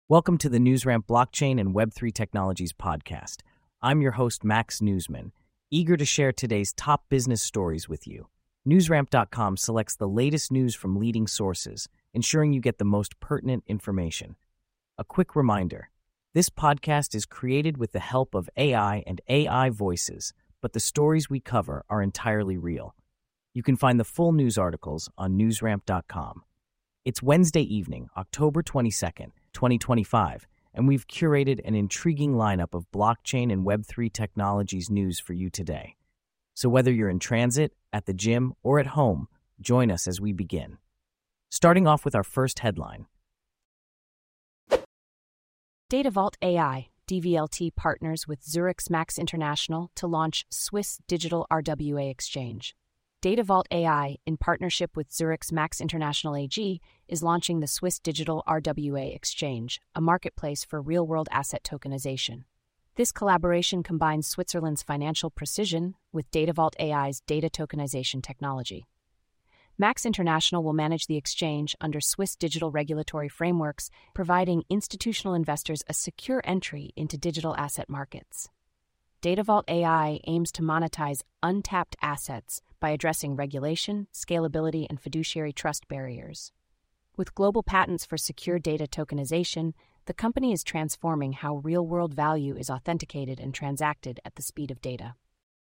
Welcome to the NewsRamp Blockchain and Web3 Technologies podcast. I'm your host, Max Newsman, eager to share today's top business stories with you. NewsRamp.com selects the latest news from leading sources, ensuring you get the most pertinent information. A quick reminder, this podcast is created with the help of AI and AI voices, but the stories we cover are entirely real. You can find the full news articles on NewsRamp.com. It's Wednesday evening, October 22nd, 2025, and we've curated an intriguing lineup of blockchain and Web3 technologies news for you today. So whether you're in transit, at the gym, or at home, join us as we begin. Starting off with our first headline. DataVault AI, DVLT partners with Zurich's Max International to launch Swiss Digital RWA Exchange. DataVault AI, in partnership with Zurich's Max International AG, is launching the Swiss Digital RWA Exchange, a marketplace for real-world asset tokenization. This collaboration combines Switzerland's financial precision with DataVault AI's data tokenization technology. Max International will manage the exchange under Swiss digital regulatory frameworks, providing institutional investors a secure entry into digital asset markets. DataVault AI aims to monetize untapped assets by addressing regulation, scalability, and fiduciary trust barriers. With global patents for secure data tokenization, the company is transforming how real-world value is authenticated and transacted at the speed of data.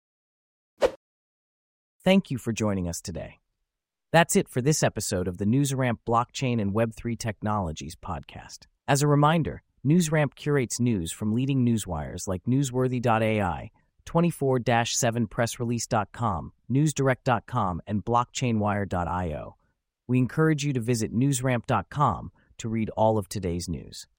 Thank you for joining us today. That's it for this episode of the NewsRamp Blockchain and Web3 Technologies podcast. As a reminder, NewsRamp curates news from leading newswires like Newsworthy.ai, 24-7pressrelease.com, NewsDirect.com, and BlockchainWire.io. We encourage you to visit NewsRamp.com to read all of today's news.